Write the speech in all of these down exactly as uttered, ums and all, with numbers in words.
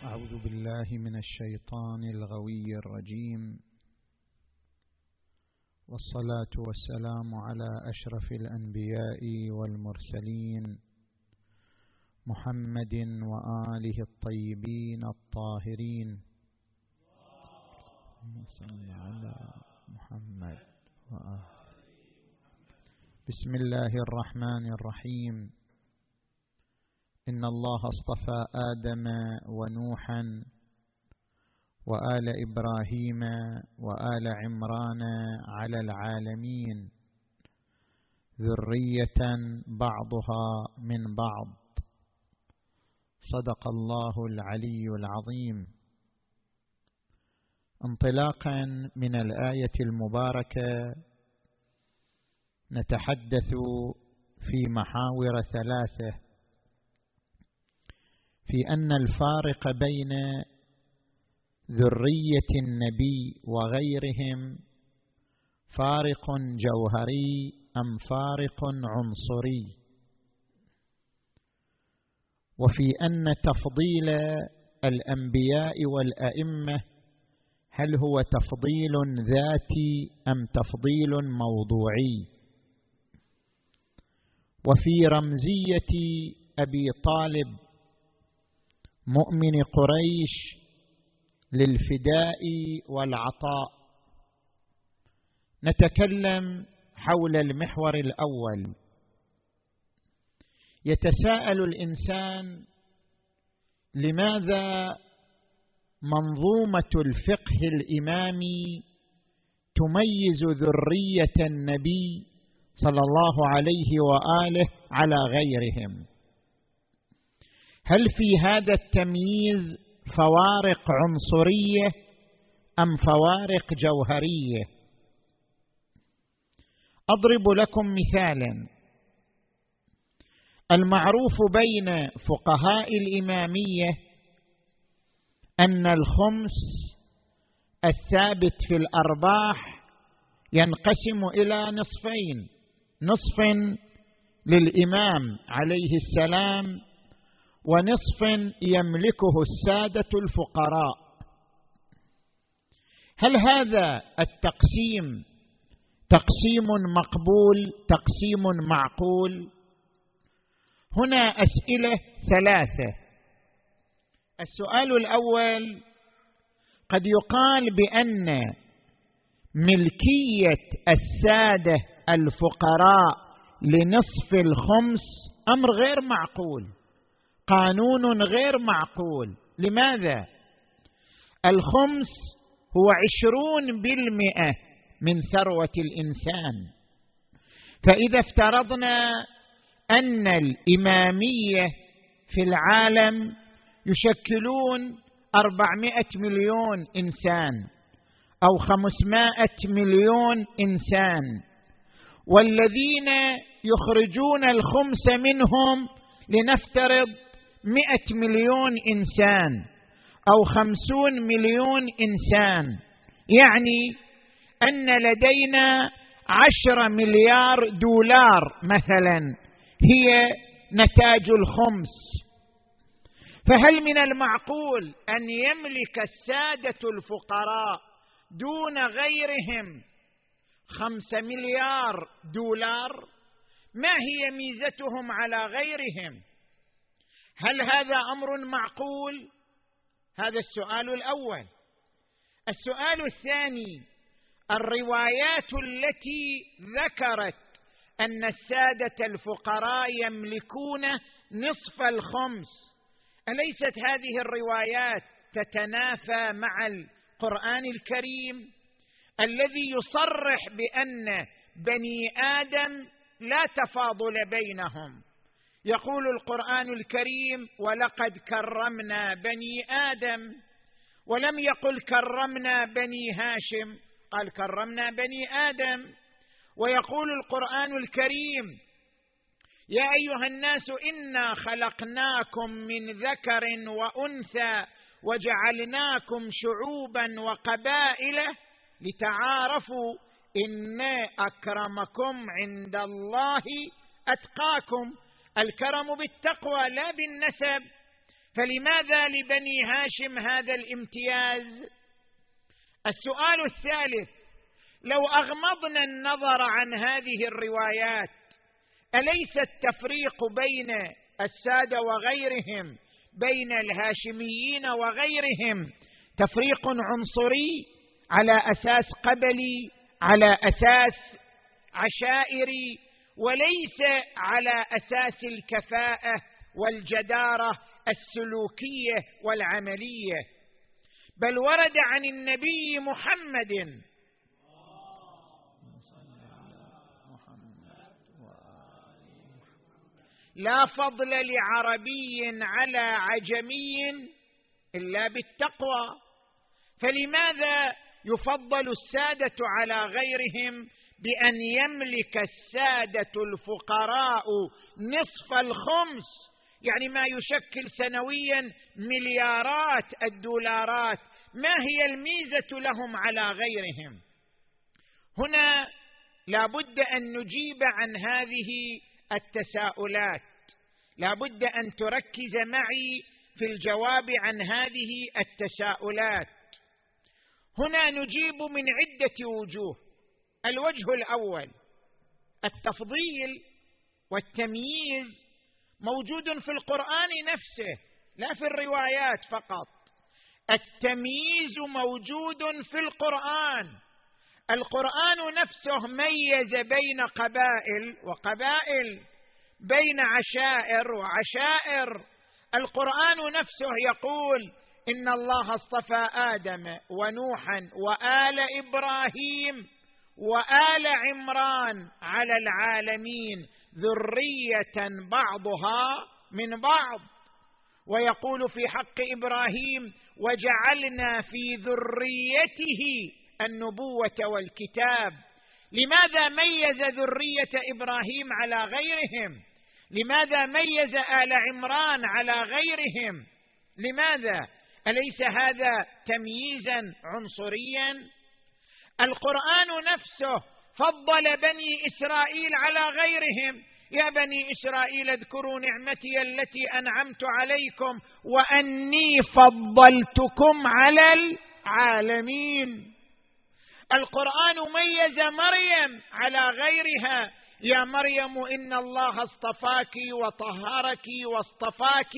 أعوذ بالله من الشيطان الغوي الرجيم، والصلاة والسلام على أشرف الأنبياء والمرسلين محمد وآله الطيبين الطاهرين. اللهم صل على محمد وآله. بسم الله الرحمن الرحيم. إن الله اصطفى آدم ونوحا وآل إبراهيم وآل عمران على العالمين ذرية بعضها من بعض. صدق الله العلي العظيم. انطلاقا من الآية المباركة نتحدث في محاور ثلاثة، في أن الفارق بين ذرية النبي وغيرهم فارق جوهري أم فارق عنصري، وفي أن تفضيل الأنبياء والأئمة هل هو تفضيل ذاتي أم تفضيل موضوعي، وفي رمزية أبي طالب مؤمن قريش للفداء والعطاء. نتكلم حول المحور الأول. يتساءل الإنسان: لماذا منظومة الفقه الإمامي تميز ذرية النبي صلى الله عليه وآله على غيرهم؟ هل في هذا التمييز فوارق عنصرية أم فوارق جوهرية؟ أضرب لكم مثالا. المعروف بين فقهاء الإمامية أن الخمس الثابت في الأرباح ينقسم إلى نصفين: نصف للإمام عليه السلام، ونصف يملكه السادة الفقراء. هل هذا التقسيم تقسيم مقبول، تقسيم معقول؟ هنا أسئلة ثلاثة. السؤال الأول: قد يقال بأن ملكية السادة الفقراء لنصف الخمس أمر غير معقول، قانون غير معقول. لماذا؟ الخمس هو عشرون بالمئة من ثروة الإنسان، فإذا افترضنا أن الإمامية في العالم يشكلون أربعمائة مليون إنسان أو خمسمائة مليون إنسان، والذين يخرجون الخمس منهم لنفترض مئة مليون إنسان أو خمسون مليون إنسان، يعني أن لدينا عشرة مليار دولار مثلا هي نتاج الخمس. فهل من المعقول أن يملك السادة الفقراء دون غيرهم خمسة مليار دولار؟ ما هي ميزتهم على غيرهم؟ هل هذا أمر معقول؟ هذا السؤال الأول. السؤال الثاني: الروايات التي ذكرت أن السادة الفقراء يملكون نصف الخمس، أليست هذه الروايات تتنافى مع القرآن الكريم الذي يصرح بأن بني آدم لا تفاضل بينهم؟ يقول القرآن الكريم: ولقد كرمنا بني آدم، ولم يقل كرمنا بني هاشم، قال كرمنا بني آدم. ويقول القرآن الكريم: يا أيها الناس إنا خلقناكم من ذكر وأنثى وجعلناكم شعوبا وقبائل لتعارفوا إن أكرمكم عند الله أتقاكم. الكرم بالتقوى لا بالنسب. فلماذا لبني هاشم هذا الامتياز؟ السؤال الثالث: لو أغمضنا النظر عن هذه الروايات، أليس التفريق بين السادة وغيرهم، بين الهاشميين وغيرهم، تفريق عنصري على أساس قبلي، على أساس عشائري، وليس على أساس الكفاءة والجدارة السلوكية والعملية؟ بل ورد عن النبي محمد لا فضل لعربي على عجمي إلا بالتقوى. فلماذا يفضل السادة على غيرهم بأن يملك السادة الفقراء نصف الخمس، يعني ما يشكل سنويا مليارات الدولارات؟ ما هي الميزة لهم على غيرهم؟ هنا لا بد أن نجيب عن هذه التساؤلات، لا بد أن تركز معي في الجواب عن هذه التساؤلات. هنا نجيب من عدة وجوه. الوجه الأول: التفضيل والتمييز موجود في القرآن نفسه، لا في الروايات فقط. التمييز موجود في القرآن. القرآن نفسه ميز بين قبائل وقبائل، بين عشائر وعشائر. القرآن نفسه يقول: إن الله اصطفى آدم ونوحا وآل إبراهيم وآل عمران على العالمين ذرية بعضها من بعض. ويقول في حق إبراهيم: وجعلنا في ذريته النبوة والكتاب. لماذا ميز ذرية إبراهيم على غيرهم؟ لماذا ميز آل عمران على غيرهم؟ لماذا؟ أليس هذا تمييزا عنصريا؟ القرآن نفسه فضل بني إسرائيل على غيرهم: يا بني إسرائيل اذكروا نعمتي التي أنعمت عليكم وأني فضلتكم على العالمين. القرآن ميز مريم على غيرها: يا مريم إن الله اصطفاك وطهرك واصطفاك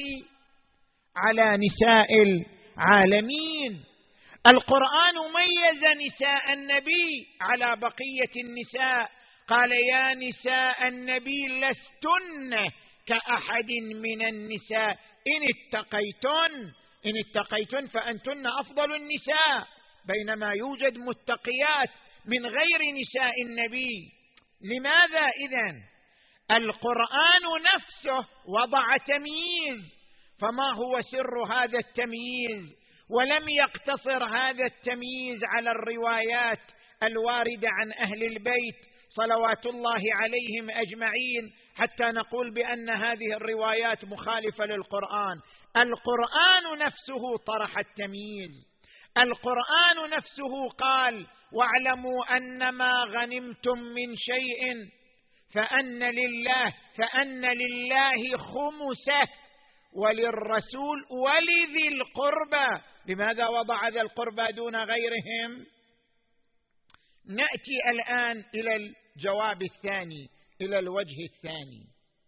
على نساء العالمين. القرآن ميز نساء النبي على بقية النساء، قال: يا نساء النبي لستن كأحد من النساء إن اتقيتن إن اتقيتن فأنتن أفضل النساء، بينما يوجد متقيات من غير نساء النبي. لماذا إذن؟ القرآن نفسه وضع تمييز، فما هو سر هذا التمييز؟ ولم يقتصر هذا التمييز على الروايات الواردة عن أهل البيت صلوات الله عليهم أجمعين حتى نقول بأن هذه الروايات مخالفة للقرآن. القرآن نفسه طرح التمييز. القرآن نفسه قال: واعلموا أنما غنمتم من شيء فأن لله فأن لله خمسه وللرسول ولذي القربى. لماذا وضع ذا القربى دون غيرهم؟ نأتي الآن إلى الجواب الثاني، إلى الوجه الثاني.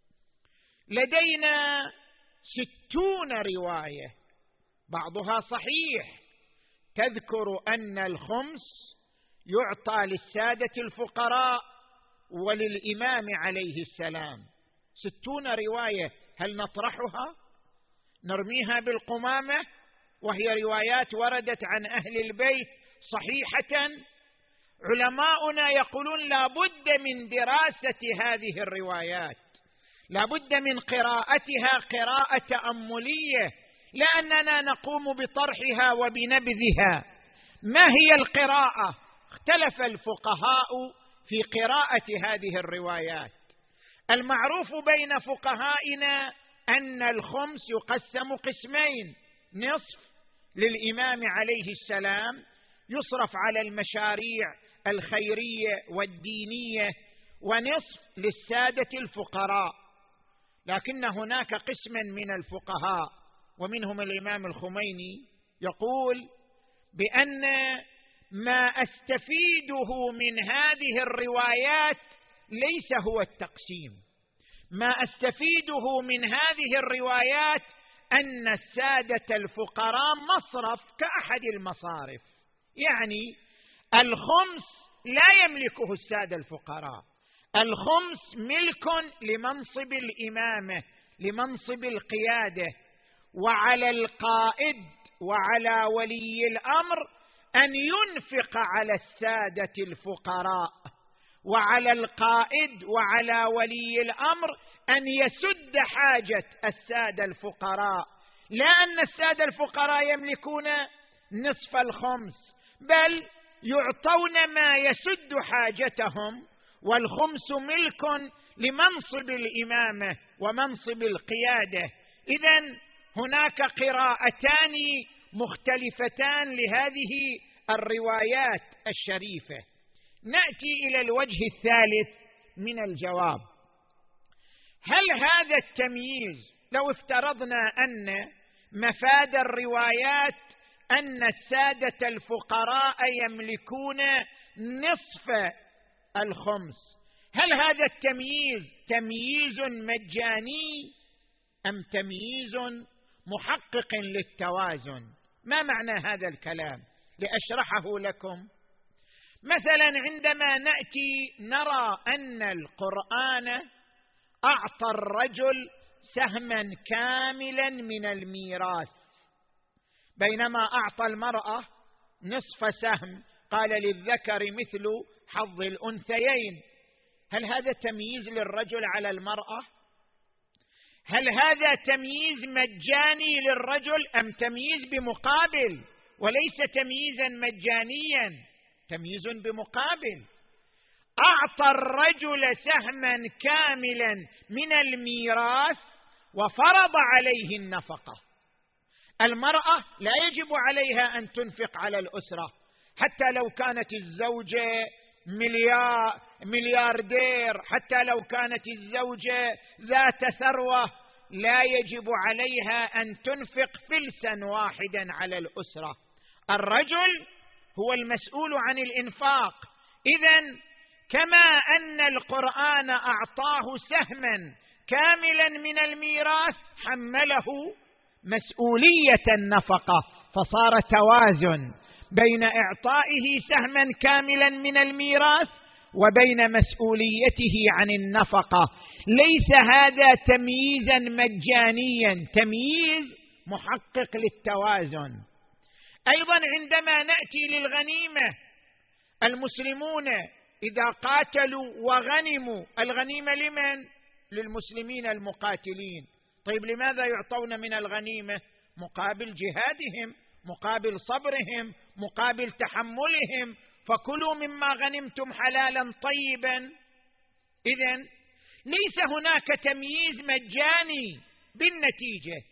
لدينا ستون رواية بعضها صحيح تذكر أن الخمس يعطى للسادة الفقراء وللإمام عليه السلام. ستون رواية، هل نطرحها نرميها بالقمامة وهي روايات وردت عن أهل البيت صحيحة؟ علماؤنا يقولون لا بد من دراسة هذه الروايات، لا بد من قراءتها قراءة تأملية، لأننا نقوم بطرحها وبنبذها. ما هي القراءة؟ اختلف الفقهاء في قراءة هذه الروايات. المعروف بين فقهائنا أن الخمس يقسم قسمين: نصف للإمام عليه السلام يصرف على المشاريع الخيرية والدينية، ونصف للسادة الفقراء. لكن هناك قسما من الفقهاء ومنهم الإمام الخميني يقول بأن ما أستفيده من هذه الروايات ليس هو التقسيم، ما أستفيده من هذه الروايات أن السادة الفقراء مصرف كأحد المصارف، يعني الخمس لا يملكه السادة الفقراء، الخمس ملك لمنصب الإمامة لمنصب القيادة، وعلى القائد وعلى ولي الأمر أن ينفق على السادة الفقراء، وعلى القائد وعلى ولي الأمر أن يسد حاجة السادة الفقراء، لا أن السادة الفقراء يملكون نصف الخمس، بل يعطون ما يسد حاجتهم، والخمس ملك لمنصب الإمامة ومنصب القيادة. إذن هناك قراءتان مختلفتان لهذه الروايات الشريفة. نأتي إلى الوجه الثالث من الجواب. هل هذا التمييز، لو افترضنا أن مفاد الروايات أن السادة الفقراء يملكون نصف الخمس، هل هذا التمييز تمييز مجاني أم تمييز محقق للتوازن؟ ما معنى هذا الكلام؟ لأشرحه لكم. مثلا عندما نأتي نرى أن القرآن أعطى الرجل سهما كاملا من الميراث، بينما أعطى المرأة نصف سهم، قال للذكر مثل حظ الأنثيين. هل هذا تمييز للرجل على المرأة؟ هل هذا تمييز مجاني للرجل أم تمييز بمقابل؟ وليس تمييزا مجانيا، تمييز بمقابل. أعطى الرجل سهما كاملا من الميراث وفرض عليه النفقة. المرأة لا يجب عليها أن تنفق على الأسرة، حتى لو كانت الزوجة مليار ملياردير، حتى لو كانت الزوجة ذات ثروة، لا يجب عليها أن تنفق فلسا واحدا على الأسرة. الرجل هو المسؤول عن الإنفاق. إذن كما أن القرآن أعطاه سهما كاملا من الميراث، حمله مسؤولية النفقة، فصار توازن بين إعطائه سهما كاملا من الميراث وبين مسؤوليته عن النفقة. ليس هذا تمييزا مجانيا، تمييز محقق للتوازن. أيضا عندما نأتي للغنيمة، المسلمون إذا قاتلوا وغنموا، الغنيمة لمن؟ للمسلمين المقاتلين. طيب لماذا يعطون من الغنيمة؟ مقابل جهادهم، مقابل صبرهم، مقابل تحملهم، فكلوا مما غنمتم حلالا طيبا. إذن ليس هناك تمييز مجاني. بالنتيجة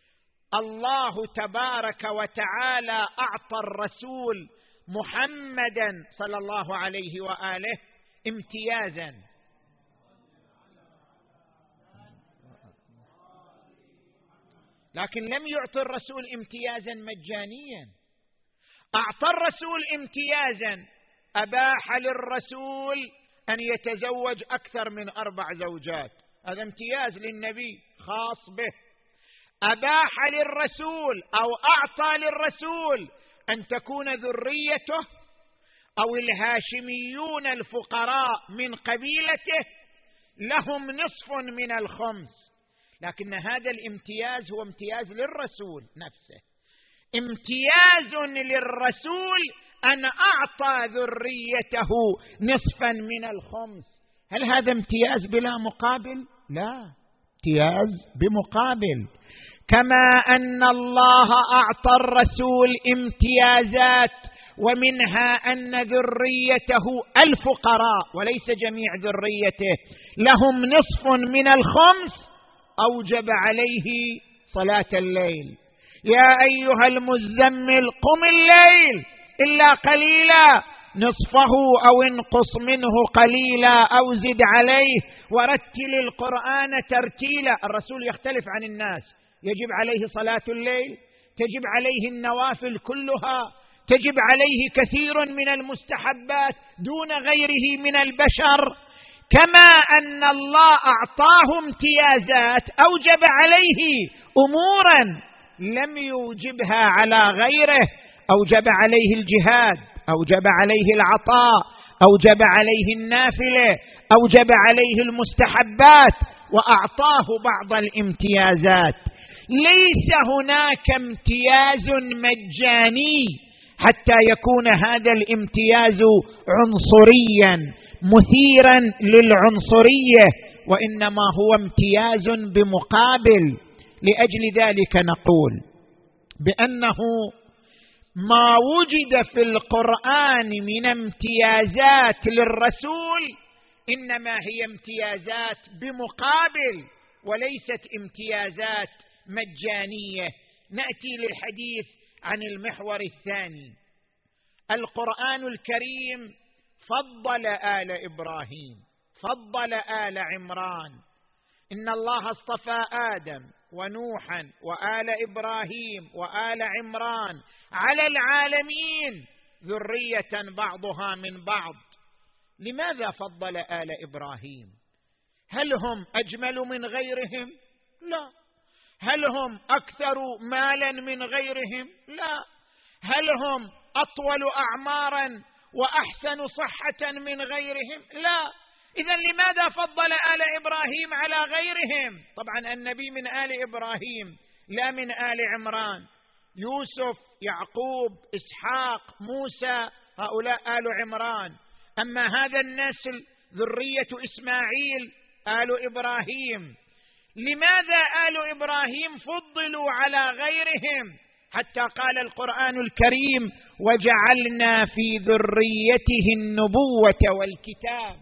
الله تبارك وتعالى أعطى الرسول محمدا صلى الله عليه وآله امتيازا، لكن لم يعطي الرسول امتيازا مجانيا. أعطى الرسول امتيازا، أباح للرسول أن يتزوج أكثر من أربع زوجات، هذا امتياز للنبي خاص به. أباح للرسول أو أعطى للرسول أن تكون ذريته أو الهاشميون الفقراء من قبيلته لهم نصف من الخمس، لكن هذا الامتياز هو امتياز للرسول نفسه، امتياز للرسول أن أعطى ذريته نصفا من الخمس. هل هذا امتياز بلا مقابل؟ لا، امتياز بمقابل. كما أن الله أعطى الرسول امتيازات، ومنها أن ذريته الفقراء وليس جميع ذريته لهم نصف من الخمس، أوجب عليه صلاة الليل. يا أيها المزمل قم الليل إلا قليلا نصفه أو انقص منه قليلا أو زد عليه ورتل القرآن ترتيلا. الرسول يختلف عن الناس، يجب عليه صلاة الليل، تجب عليه النوافل كلها، تجب عليه كثير من المستحبات دون غيره من البشر. كما أن الله أعطاه امتيازات أوجب عليه أمورا لم يوجبها على غيره، أوجب عليه الجهاد، أوجب عليه العطاء، أوجب عليه النافلة، أوجب عليه المستحبات، وأعطاه بعض الامتيازات. ليس هناك امتياز مجاني حتى يكون هذا الامتياز عنصريا مثيرا للعنصرية، وإنما هو امتياز بمقابل. لأجل ذلك نقول بأنه ما وجد في القرآن من امتيازات للرسول إنما هي امتيازات بمقابل وليست امتيازات مجانية. نأتي للحديث عن المحور الثاني. القرآن الكريم فضل آل إبراهيم، فضل آل عمران. إن الله اصطفى آدم ونوحا وآل إبراهيم وآل عمران على العالمين ذرية بعضها من بعض. لماذا فضل آل إبراهيم؟ هل هم أجمل من غيرهم؟ لا. هل هم أكثر مالا من غيرهم؟ لا. هل هم أطول أعمارا وأحسن صحة من غيرهم؟ لا. إذن لماذا فضل آل إبراهيم على غيرهم؟ طبعا النبي من آل إبراهيم لا من آل عمران. يوسف، يعقوب، إسحاق، موسى، هؤلاء آل عمران. أما هذا النسل ذرية إسماعيل آل إبراهيم. لماذا آل إبراهيم فضلوا على غيرهم؟ حتى قال القرآن الكريم: وجعلنا في ذريته النبوة والكتاب.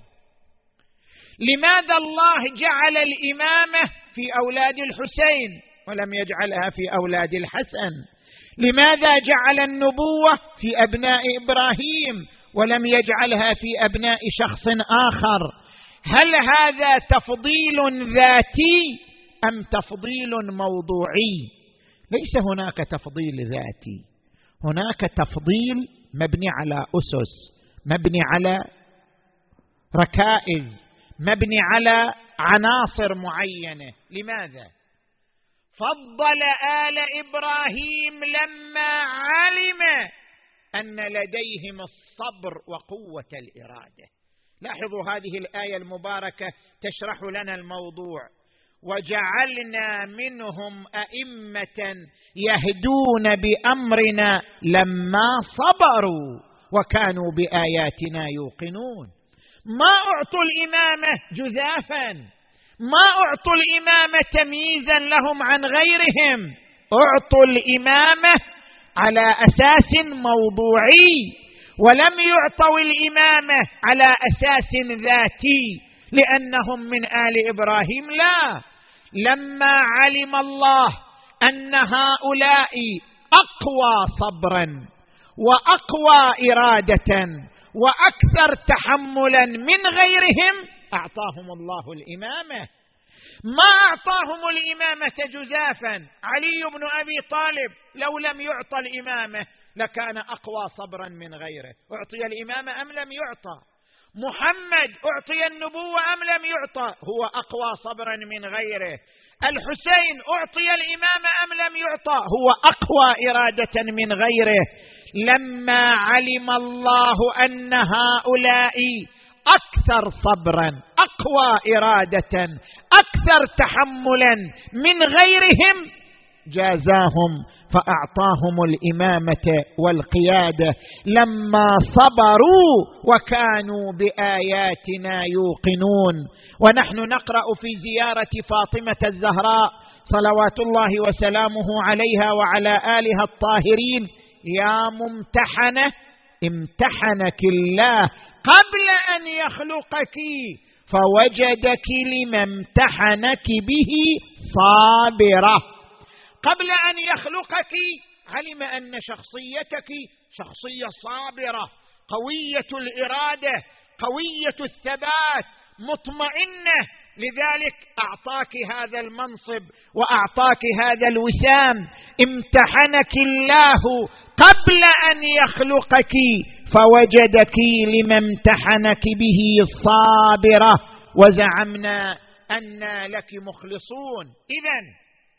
لماذا الله جعل الإمامة في أولاد الحسين ولم يجعلها في أولاد الحسن؟ لماذا جعل النبوة في أبناء إبراهيم ولم يجعلها في أبناء شخص آخر؟ هل هذا تفضيل ذاتي أم تفضيل موضوعي؟ ليس هناك تفضيل ذاتي، هناك تفضيل مبني على أسس، مبني على ركائز، مبني على عناصر معينة. لماذا؟ فضل آل إبراهيم لما علم أن لديهم الصبر وقوة الإرادة. لاحظوا هذه الآية المباركة تشرح لنا الموضوع: وجعلنا منهم أئمة يهدون بأمرنا لما صبروا وكانوا بآياتنا يوقنون. ما أعطوا الإمامة جزافا، ما أعطوا الإمامة تمييزا لهم عن غيرهم، أعطوا الإمامة على أساس موضوعي، ولم يعطوا الإمامة على أساس ذاتي لأنهم من آل إبراهيم. لا، لما علم الله أن هؤلاء أقوى صبرا وأقوى إرادة وأكثر تحملا من غيرهم أعطاهم الله الإمامة. ما أعطاهم الإمامة جزافا. علي بن أبي طالب لو لم يعطى الإمامة لكان أقوى صبرا من غيره. أعطي الإمامة أم لم يعطى؟ محمد أعطي النبوة أم لم يعطى؟ هو أقوى صبرا من غيره. الحسين أعطي الإمامة أم لم يعطى؟ هو أقوى إرادة من غيره. لما علم الله أن هؤلاء أكثر صبرا، أقوى إرادة، أكثر تحملا من غيرهم جازاهم فأعطاهم الإمامة والقيادة لما صبروا وكانوا بآياتنا يوقنون. ونحن نقرأ في زيارة فاطمة الزهراء صلوات الله وسلامه عليها وعلى آلها الطاهرين: يا ممتحنة امتحنك الله قبل أن يخلقك فوجدك لما امتحنك به صابرة. قبل أن يخلقك علم أن شخصيتك شخصية صابرة، قوية الإرادة، قوية الثبات، مطمئنة لذلك أعطاك هذا المنصب وأعطاك هذا الوسام. امتحنك الله قبل أن يخلقك فوجدك لما امتحنك به صابرة، وزعمنا أن لك مخلصون. إذن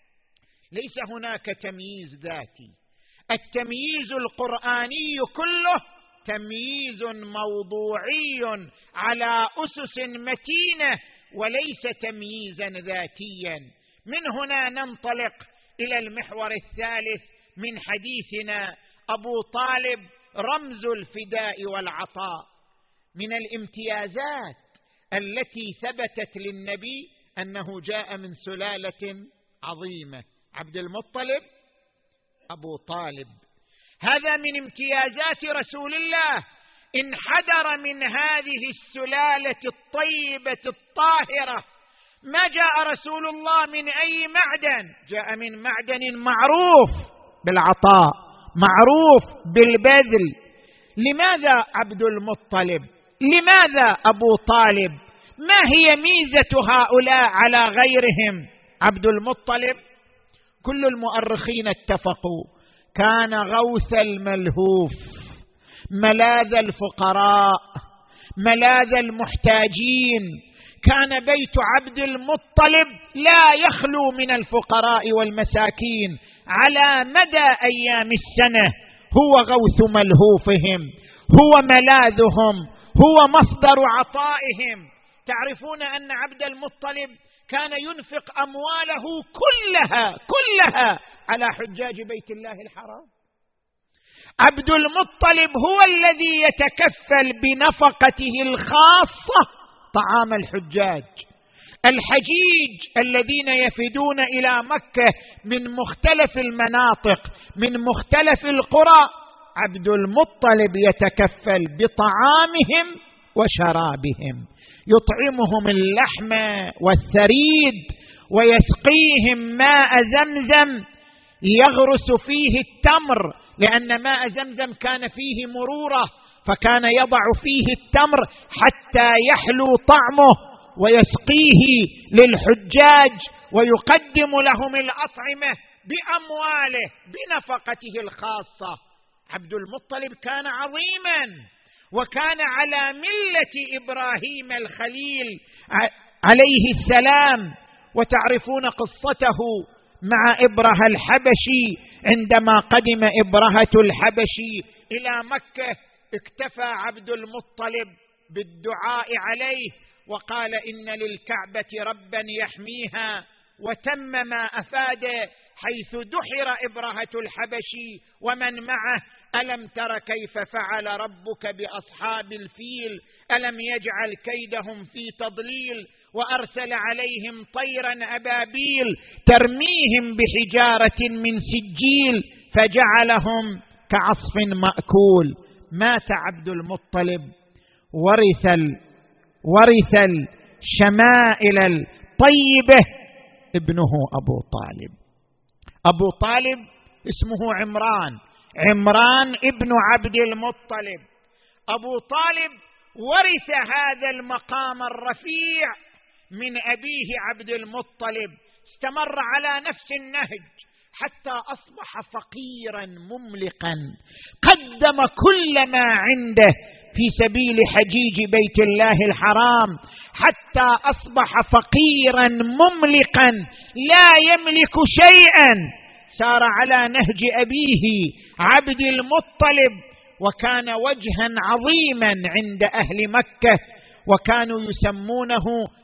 ليس هناك تمييز ذاتي، التمييز القرآني كله تمييز موضوعي على أسس متينة وليس تمييزا ذاتيا. من هنا ننطلق إلى المحور الثالث من حديثنا، أبو طالب رمز الفداء والعطاء. من الامتيازات التي ثبتت للنبي أنه جاء من سلالة عظيمة، عبد المطلب أبو طالب، هذا من امتيازات رسول الله. انحدر من هذه السلالة الطيبة الطاهرة. ما جاء رسول الله من أي معدن، جاء من معدن معروف بالعطاء، معروف بالبذل. لماذا عبد المطلب؟ لماذا أبو طالب؟ ما هي ميزة هؤلاء على غيرهم؟ عبد المطلب كل المؤرخين اتفقوا كان غوث الملهوف، ملاذ الفقراء، ملاذ المحتاجين. كان بيت عبد المطلب لا يخلو من الفقراء والمساكين على مدى أيام السنة. هو غوث ملهوفهم، هو ملاذهم، هو مصدر عطائهم. تعرفون أن عبد المطلب كان ينفق أمواله كلها كلها على حجاج بيت الله الحرام. عبد المطلب هو الذي يتكفل بنفقته الخاصة طعام الحجاج. الحجيج الذين يفدون إلى مكة من مختلف المناطق من مختلف القرى، عبد المطلب يتكفل بطعامهم وشرابهم، يطعمهم اللحم والثريد ويسقيهم ماء زمزم يغرس فيه التمر، لأن ماء زمزم كان فيه مرورة، فكان يضع فيه التمر حتى يحلو طعمه ويسقيه للحجاج ويقدم لهم الأطعمة بأمواله بنفقته الخاصة. عبد المطلب كان عظيما وكان على ملة إبراهيم الخليل عليه السلام. وتعرفون قصته مع إبرهة الحبشي. عندما قدم إبرهة الحبشي إلى مكة اكتفى عبد المطلب بالدعاء عليه وقال إن للكعبة ربا يحميها، وتم ما أفاد حيث دحر إبرهة الحبشي ومن معه. ألم تر كيف فعل ربك بأصحاب الفيل ألم يجعل كيدهم في تضليل وأرسل عليهم طيرا أبابيل ترميهم بحجارة من سجيل فجعلهم كعصف مأكول. مات عبد المطلب ورث ال... ورث الشمائل الطيبة ابنه أبو طالب. أبو طالب اسمه عمران، عمران ابن عبد المطلب. أبو طالب ورث هذا المقام الرفيع من أبيه عبد المطلب، استمر على نفس النهج حتى أصبح فقيرا مملقا، قدم كل ما عنده في سبيل حجيج بيت الله الحرام حتى أصبح فقيرا مملقا لا يملك شيئا. سار على نهج أبيه عبد المطلب وكان وجها عظيما عند أهل مكة، وكانوا يسمونه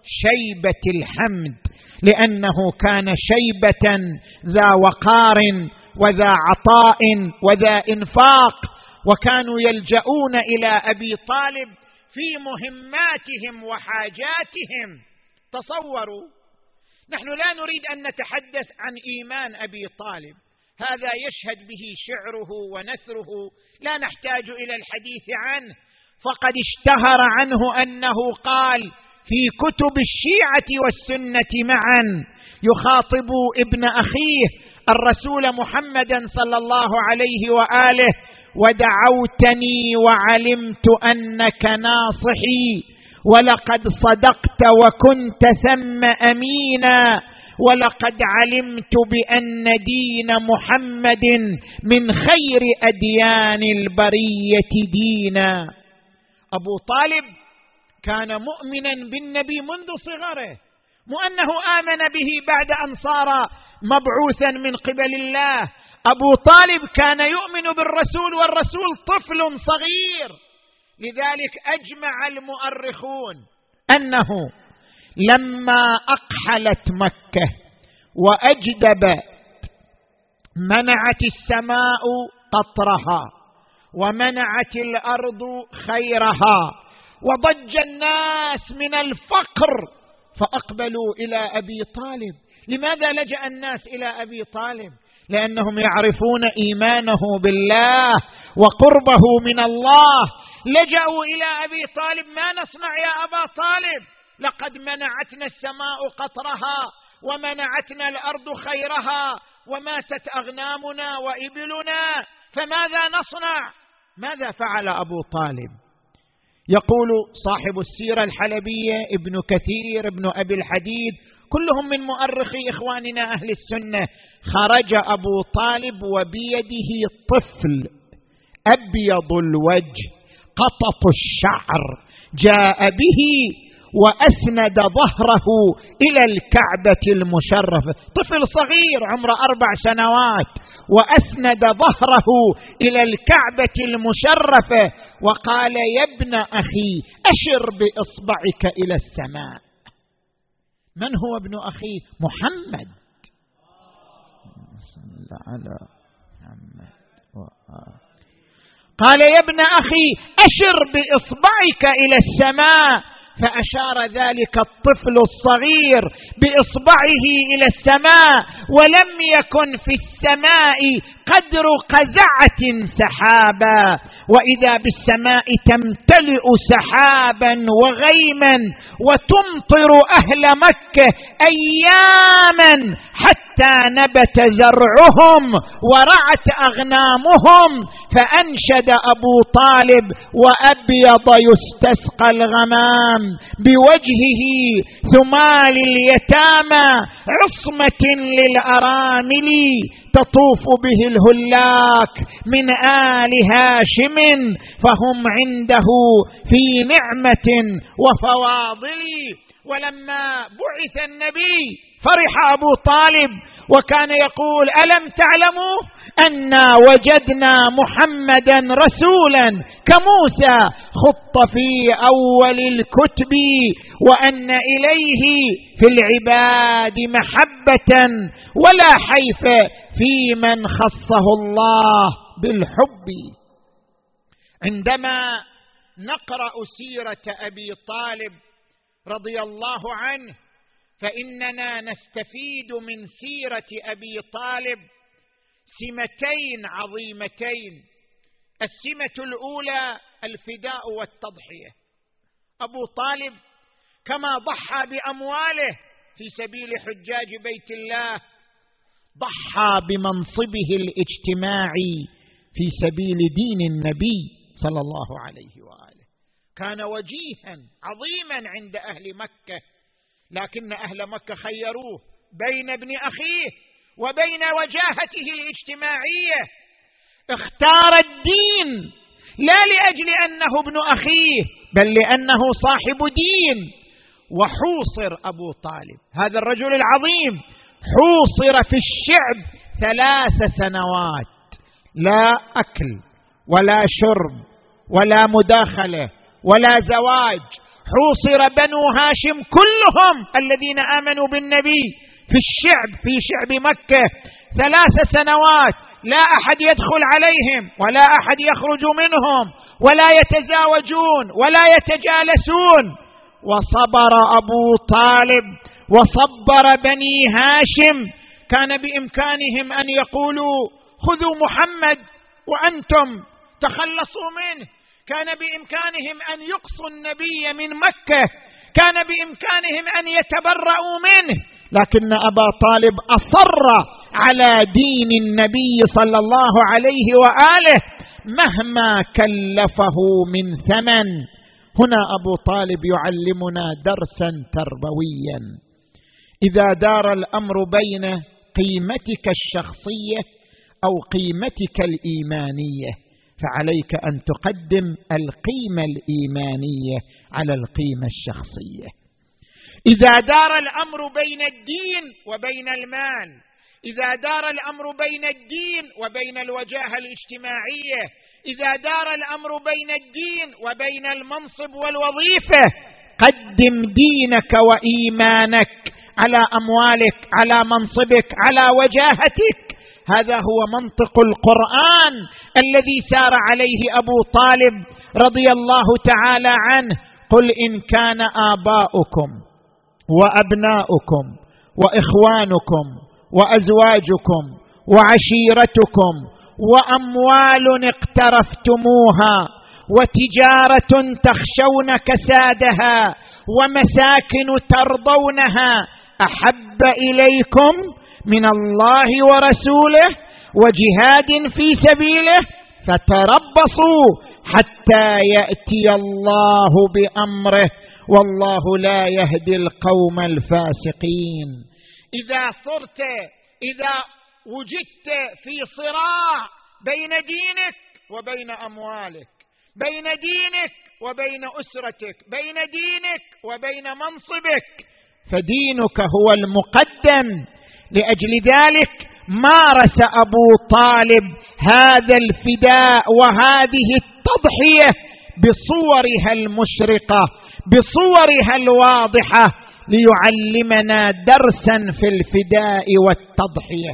شيبة الحمد لأنه كان شيبة ذا وقار وذا عطاء وذا إنفاق، وكانوا يلجؤون إلى أبي طالب في مهماتهم وحاجاتهم. تصوروا، نحن لا نريد أن نتحدث عن إيمان أبي طالب، هذا يشهد به شعره ونثره، لا نحتاج إلى الحديث عنه. فقد اشتهر عنه أنه قال في كتب الشيعة والسنة معا يخاطب ابن أخيه الرسول محمدا صلى الله عليه وآله: ودعوتني وعلمت أنك ناصحي ولقد صدقت وكنت ثم أمينا، ولقد علمت بأن دين محمد من خير أديان البرية دينا. أبو طالب كان مؤمنا بالنبي منذ صغره، مو أنه آمن به بعد أن صار مبعوثا من قبل الله. أبو طالب كان يؤمن بالرسول والرسول طفل صغير. لذلك أجمع المؤرخون أنه لما أقحلت مكة وأجدبت منعت السماء قطرها ومنعت الأرض خيرها وضج الناس من الفقر فأقبلوا إلى أبي طالب. لماذا لجأ الناس إلى أبي طالب؟ لأنهم يعرفون إيمانه بالله وقربه من الله. لجأوا إلى أبي طالب: ما نصنع يا أبا طالب؟ لقد منعتنا السماء قطرها ومنعتنا الأرض خيرها وماتت أغنامنا وإبلنا، فماذا نصنع؟ ماذا فعل أبو طالب؟ يقول صاحب السيرة الحلبية ابن كثير ابن أبي الحديد كلهم من مؤرخي إخواننا أهل السنة: خرج أبو طالب وبيده طفل أبيض الوجه قطط الشعر، جاء به وأسند ظهره إلى الكعبة المشرفة، طفل صغير عمره أربع سنوات، وأسند ظهره إلى الكعبة المشرفة وقال: يا ابن أخي أشر بإصبعك إلى السماء. من هو ابن أخي؟ محمد. على محمد. قال: يا ابن أخي أشر بإصبعك إلى السماء، فأشار ذلك الطفل الصغير بإصبعه إلى السماء، ولم يكن في السماء قدر قزعة سحابا، وإذا بالسماء تمتلئ سحابا وغيما وتمطر أهل مكة أياما حتى نبت زرعهم ورعت أغنامهم. فأنشد أبو طالب: وأبيض يستسقى الغمام بوجهه ثمال اليتامى عصمة للأرامل تطوف به الهلاك من آل هاشم فهم عنده في نعمة وفواضل. ولما بعث النبي فرح أبو طالب وكان يقول: ألم تعلموا أنا وجدنا محمدا رسولا كموسى خط في أول الكتب، وأن إليه في العباد محبة ولا حيف في من خصه الله بالحب. عندما نقرأ سيرة أبي طالب رضي الله عنه فإننا نستفيد من سيرة أبي طالب سمتين عظيمتين. السمة الأولى الفداء والتضحية. أبو طالب كما ضحى بأمواله في سبيل حجاج بيت الله ضحى بمنصبه الاجتماعي في سبيل دين النبي صلى الله عليه وآله. كان وجيها عظيما عند أهل مكة، لكن أهل مكة خيروه بين ابن أخيه وبين وجاهته الاجتماعية. اختار الدين لا لأجل أنه ابن أخيه بل لأنه صاحب دين. وحوصر أبو طالب هذا الرجل العظيم، حوصر في الشعب ثلاث سنوات، لا أكل ولا شرب ولا مداخلة ولا زواج. حوصر بنو هاشم كلهم الذين آمنوا بالنبي في الشعب في شعب مكة ثلاث سنوات، لا أحد يدخل عليهم ولا أحد يخرج منهم ولا يتزاوجون ولا يتجالسون. وصبر أبو طالب وصبر بني هاشم. كان بإمكانهم أن يقولوا: خذوا محمد وأنتم تخلصوا منه. كان بإمكانهم أن يقصوا النبي من مكة، كان بإمكانهم أن يتبرؤوا منه، لكن أبا طالب أصر على دين النبي صلى الله عليه وآله مهما كلفه من ثمن. هنا أبو طالب يعلمنا درسا تربويا. إذا دار الأمر بين قيمتك الشخصية أو قيمتك الإيمانية فعليك أن تقدم القيمة الإيمانية على القيمة الشخصية. إذا دار الأمر بين الدين وبين المال، إذا دار الأمر بين الدين وبين الوجاهة الاجتماعية، إذا دار الأمر بين الدين وبين المنصب والوظيفة، قدم دينك وإيمانك على أموالك، على منصبك، على وجاهتك. هذا هو منطق القرآن الذي سار عليه أبو طالب رضي الله تعالى عنه. قل إن كان آباؤكم وأبناؤكم وإخوانكم وأزواجكم وعشيرتكم وأموال اقترفتموها وتجارة تخشون كسادها ومساكن ترضونها أحب إليكم من الله ورسوله وجهاد في سبيله فتربصوا حتى يأتي الله بأمره والله لا يهدي القوم الفاسقين. إذا صرت إذا وجدت في صراع بين دينك وبين أموالك، بين دينك وبين أسرتك، بين دينك وبين منصبك، فدينك هو المقدم. لأجل ذلك مارس أبو طالب هذا الفداء وهذه التضحية بصورها المشرقة، بصورها الواضحة، ليعلمنا درسا في الفداء والتضحية.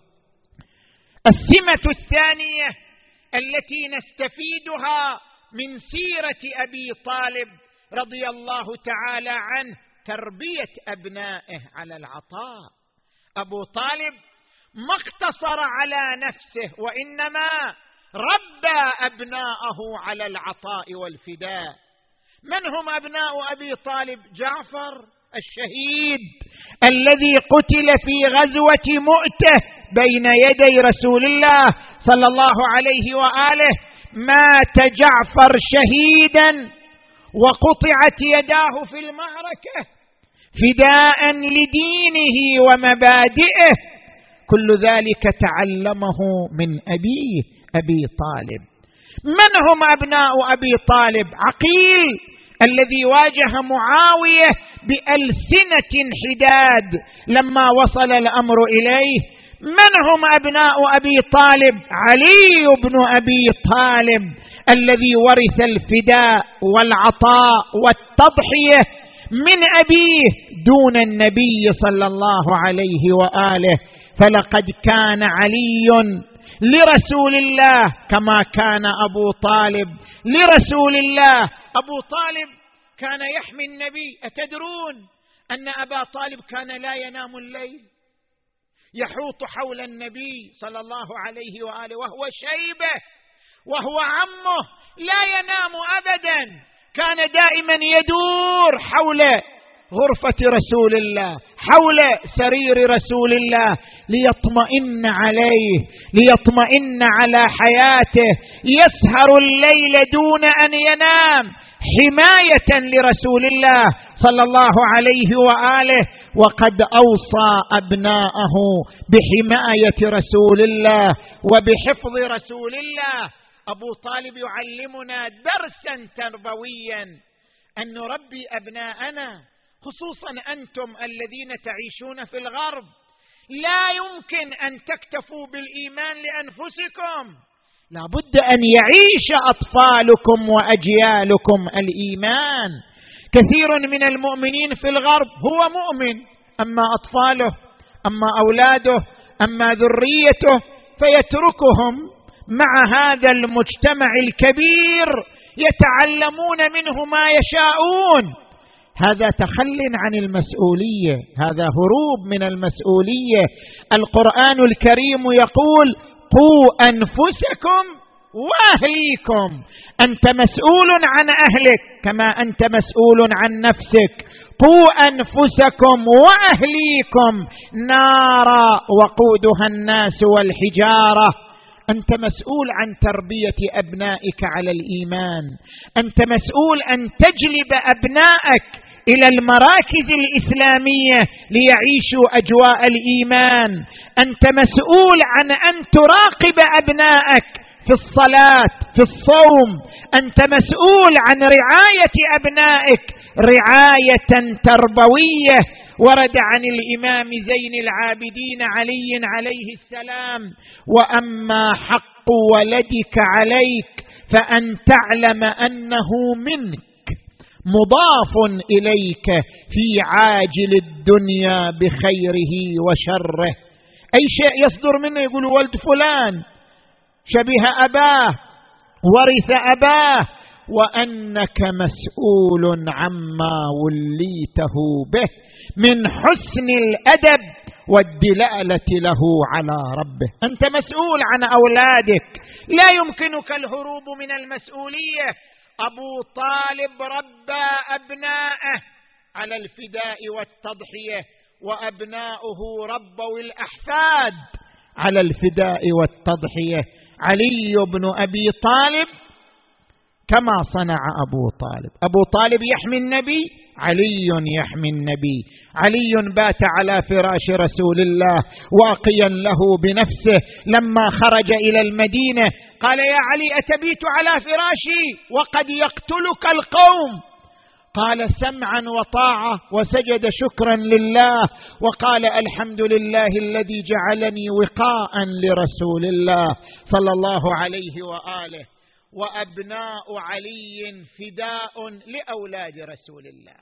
السمة الثانية التي نستفيدها من سيرة أبي طالب رضي الله تعالى عنه تربية أبنائه على العطاء. أبو طالب ما اقتصر على نفسه وإنما ربى أبناءه على العطاء والفداء. من هم أبناء أبي طالب؟ جعفر الشهيد الذي قتل في غزوة مؤتة بين يدي رسول الله صلى الله عليه وآله. مات جعفر شهيدا وقطعت يداه في المعركة فداء لدينه ومبادئه. كل ذلك تعلمه من أبيه أبي طالب. من هم أبناء أبي طالب؟ عقيل الذي واجه معاوية بألسنة حداد لما وصل الأمر إليه. من هم أبناء أبي طالب؟ علي بن أبي طالب الذي ورث الفداء والعطاء والتضحية من أبيه دون النبي صلى الله عليه وآله. فلقد كان علي لرسول الله كما كان أبو طالب لرسول الله. أبو طالب كان يحمي النبي. أتدرون أن أبا طالب كان لا ينام الليل، يحوط حول النبي صلى الله عليه وآله وهو شيبه وهو عمه، لا ينام أبدا. كان دائما يدور حول غرفة رسول الله، حول سرير رسول الله، ليطمئن عليه، ليطمئن على حياته. يسهر الليل دون أن ينام حماية لرسول الله صلى الله عليه وآله. وقد أوصى أبناءه بحماية رسول الله وبحفظ رسول الله. أبو طالب يعلمنا درسا تربويا أن نربي أبناءنا، خصوصا أنتم الذين تعيشون في الغرب. لا يمكن أن تكتفوا بالإيمان لأنفسكم، لا بد أن يعيش أطفالكم وأجيالكم الإيمان. كثير من المؤمنين في الغرب هو مؤمن، أما أطفاله أما أولاده أما ذريته فيتركهم مع هذا المجتمع الكبير يتعلمون منه ما يشاءون. هذا تخل عن المسؤولية، هذا هروب من المسؤولية. القرآن الكريم يقول: قوا أنفسكم وأهليكم. أنت مسؤول عن أهلك كما أنت مسؤول عن نفسك. قوا أنفسكم وأهليكم نارا وقودها الناس والحجارة. أنت مسؤول عن تربية أبنائك على الإيمان، أنت مسؤول أن تجلب أبنائك إلى المراكز الإسلامية ليعيشوا أجواء الإيمان، أنت مسؤول عن أن تراقب أبنائك في الصلاة في الصوم، أنت مسؤول عن رعاية أبنائك رعاية تربوية. ورد عن الإمام زين العابدين علي عليه السلام: وأما حق ولدك عليك فأن تعلم أنه منك مضاف إليك في عاجل الدنيا بخيره وشره. أي شيء يصدر منه يقول ولد فلان شبه أباه ورث أباه، وأنك مسؤول عما وليته به من حسن الأدب والدلالة له على ربه. أنت مسؤول عن أولادك، لا يمكنك الهروب من المسؤولية. أبو طالب ربى أبناءه على الفداء والتضحية، وأبناؤه ربوا الأحفاد على الفداء والتضحية. علي بن أبي طالب كما صنع أبو طالب. أبو طالب يحمي النبي، علي يحمي النبي. علي بات على فراش رسول الله واقيا له بنفسه، لما خرج إلى المدينة قال: يا علي أتبيت على فراشي وقد يقتلك القوم؟ قال: سمعا وطاعة، وسجد شكرا لله وقال: الحمد لله الذي جعلني وقاء لرسول الله صلى الله عليه وآله. وأبناء علي فداء لأولاد رسول الله.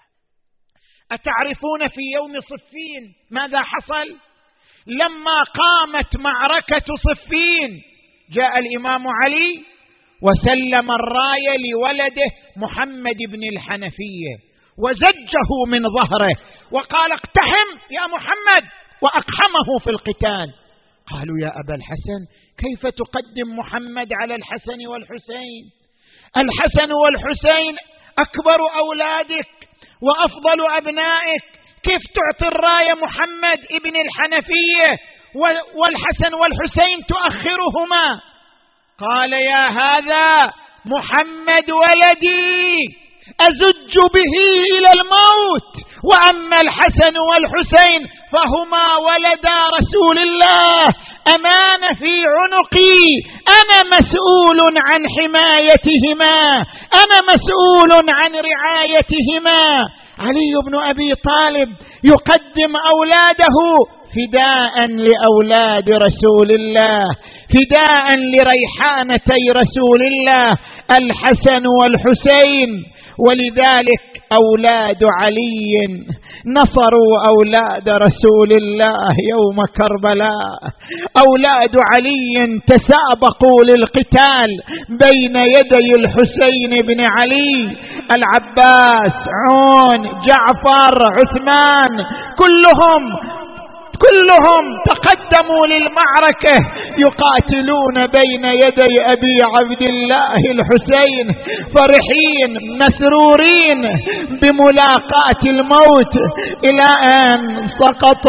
أتعرفون في يوم صفين ماذا حصل؟ لما قامت معركة صفين جاء الإمام علي وسلم الراية لولده محمد بن الحنفية وزجه من ظهره وقال: اقتحم يا محمد، وأقحمه في القتال. قالوا: يا أبا الحسن، كيف تقدم محمد على الحسن والحسين؟ الحسن والحسين أكبر أولادك وأفضل أبنائك، كيف تعطي الراية محمد ابن الحنفية والحسن والحسين تؤخرهما؟ قال: يا هذا محمد ولدي أزج به إلى الموت، وأما الحسن والحسين فهما ولدا رسول الله أمان في عنقي، أنا مسؤول عن حمايتهما، أنا مسؤول عن رعايتهما. علي بن أبي طالب يقدم أولاده فداء لأولاد رسول الله، فداء لريحانتي رسول الله الحسن والحسين. ولذلك أولاد علي نصروا أولاد رسول الله يوم كربلاء. أولاد علي تسابقوا للقتال بين يدي الحسين بن علي، العباس، عون، جعفر، عثمان، كلهم كلهم تقدموا للمعركة يقاتلون بين يدي أبي عبد الله الحسين، فرحين مسرورين بملاقاة الموت، إلى أن سقط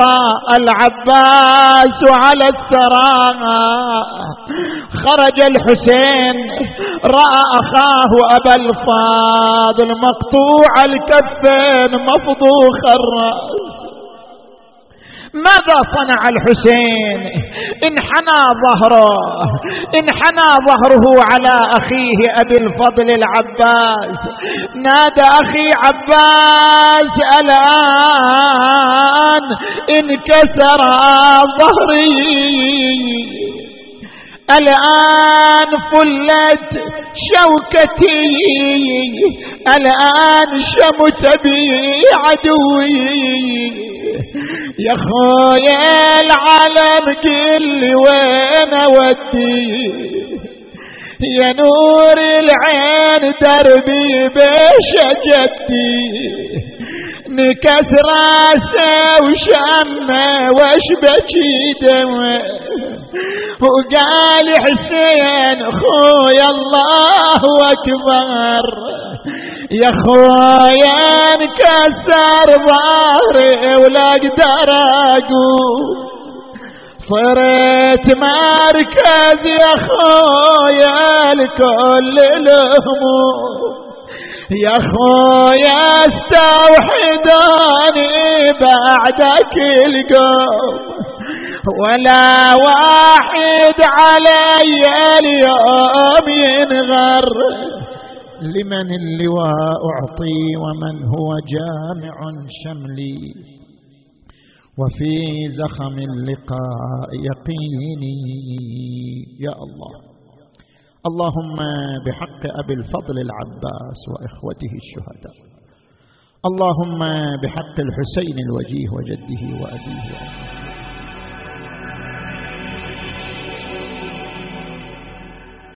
العباس على الثرى. خرج الحسين رأى أخاه أبا الفاضل مقطوع الكفين مفضوخ الرأس. ماذا صنع الحسين؟ انحنى ظهره انحنى ظهره على أخيه أبي الفضل العباس، نادى: أخي عباس، الآن انكسر ظهري، الآن فلت شوكتي، الآن شمت بي عدوي. يا خويا العالم قل وين اودي، يا نور العين دربي بشجتي، نكس راسه وشمه واشبكي دمه، وقال حسين خويا الله اكبر، يا خويا انكسر ظهري ولا اقدر اقول. صرت مركز يا خويا الكل الهموم، يا خويا استوحداني بعدك القوم، ولا واحد علي اليوم ينغر، لمن اللواء أعطي ومن هو جامع شملي، وفي زخم اللقاء يقيني. يا الله، اللهم بحق أبي الفضل العباس وإخوته الشهداء، اللهم بحق الحسين الوجيه وجده وأبيه وأبيه